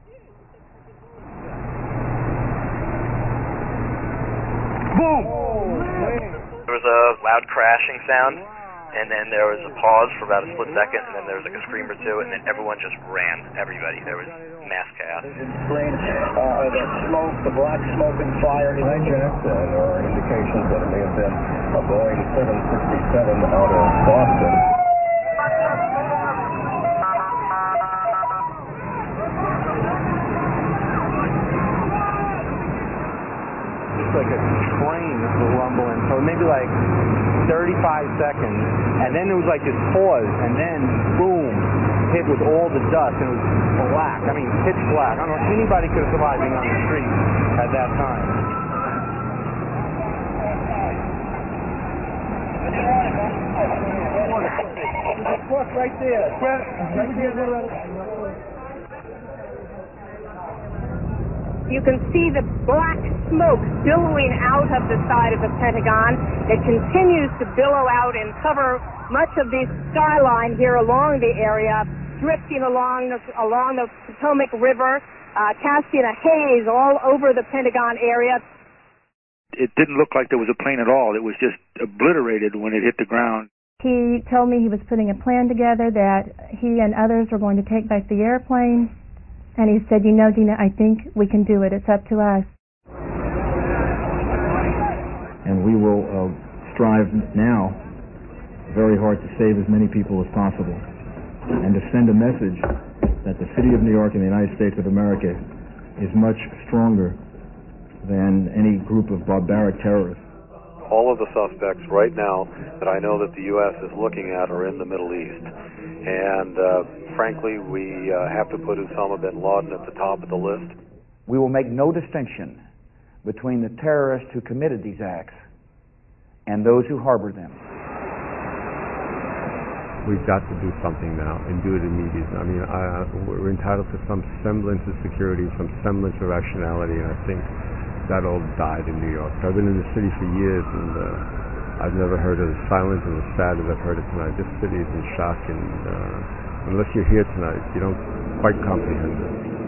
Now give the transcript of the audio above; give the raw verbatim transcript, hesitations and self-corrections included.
Boom! There was a loud crashing sound, and then there was a pause for about a split second, and then there was like a scream or two, and then everyone just ran. Everybody. There was mass chaos. Screen, uh, the smoke, the black smoke and fire. Jet, uh, there are indications that it may have been a Boeing seven sixty-seven out of Boston. Like a train was rumbling, so maybe like thirty-five seconds, and then there was like this pause, and then boom, hit with all the dust, and it was black. I mean, pitch black. I don't know if anybody could have survived being on the street at that time. Right there. Right there. You can see the black smoke billowing out of the side of the Pentagon. It continues to billow out and cover much of the skyline here along the area, drifting along the, along the Potomac River, uh, casting a haze all over the Pentagon area. It didn't look like there was a plane at all. It was just obliterated when it hit the ground. He told me he was putting a plan together that he and others were going to take back the airplane. And he said, you know, Dina, I think we can do it. It's up to us. And we will uh, strive now very hard to save as many people as possible and to send a message that the city of New York and the United States of America is much stronger than any group of barbaric terrorists. All of the suspects right now that I know that the U S is looking at are in the Middle East. And uh, frankly, we uh, have to put Osama bin Laden at the top of the list. We will make no distinction between the terrorists who committed these acts and those who harbor them. We've got to do something now and do it immediately. I mean, I, we're entitled to some semblance of security, some semblance of rationality, and I think that all died in New York. I've been in the city for years, and uh, I've never heard it as silent and as sad as I've heard it tonight. This city is in shock, and uh, unless you're here tonight, you don't quite comprehend it.